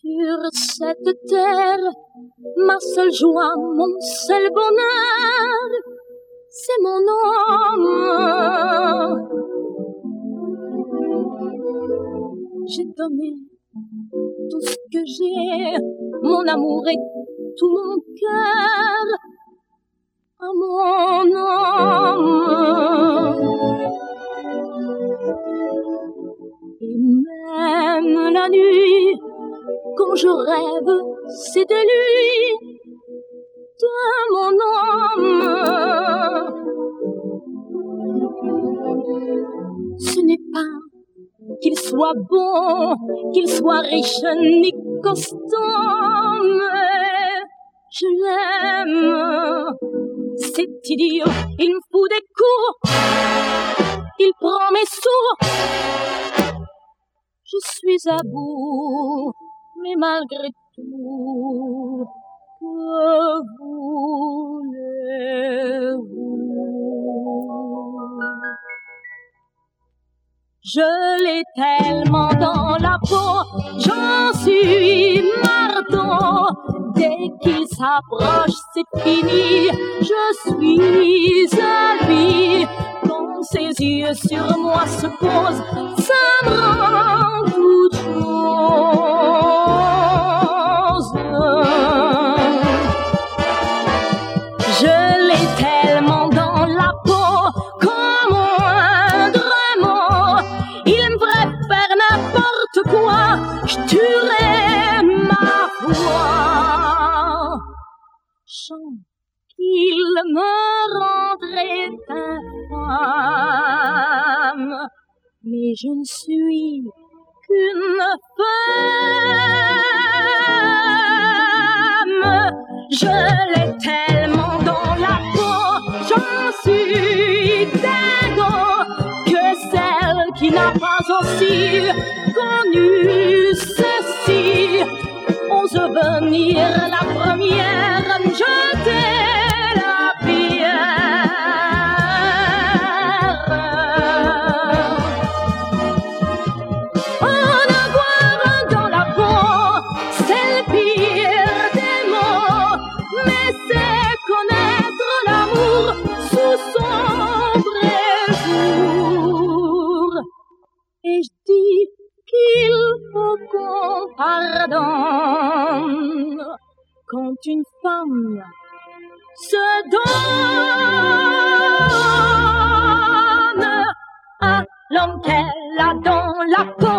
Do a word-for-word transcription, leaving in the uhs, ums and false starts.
Sur cette terre, ma seule joie, mon seul bonheur, c'est mon homme. J'ai donné tout ce que j'ai, mon amour et tout mon cœur à mon homme. Et même la nuit, quand je rêve, c'est de lui, de mon homme. Ce n'est pas qu'il soit bon, qu'il soit riche ni costaud, mais je l'aime. C'est idiot, il me fout des coups, il prend mes sous. Je suis à bout, mais malgré tout, que voulez-vous? Je l'ai tellement dans la peau, j'en suis marteau. Dès qu'il s'approche, c'est fini, je suis à lui. Quand ses yeux sur moi se posent, ça me rend toute chose. Je l'ai tellement dans la peau, qu'au moindre mot, il me ferait faire n'importe quoi, je tuerais ma voix. Chant qu'il me rendrait infâme, mais je ne suis qu'une femme. Je l'ai tellement dans la peau, j'en suis dingo, que celle qui n'a pas aussi connu ceci ose venir la première me jeter la pierre. En avoir un dans la peau, c'est le pire des mots, mais c'est connaître l'amour sous son vrai jour. Et je dis qu'il faut qu'on pardonne quand une femme se donne à l'homme qu'elle a dans la peau.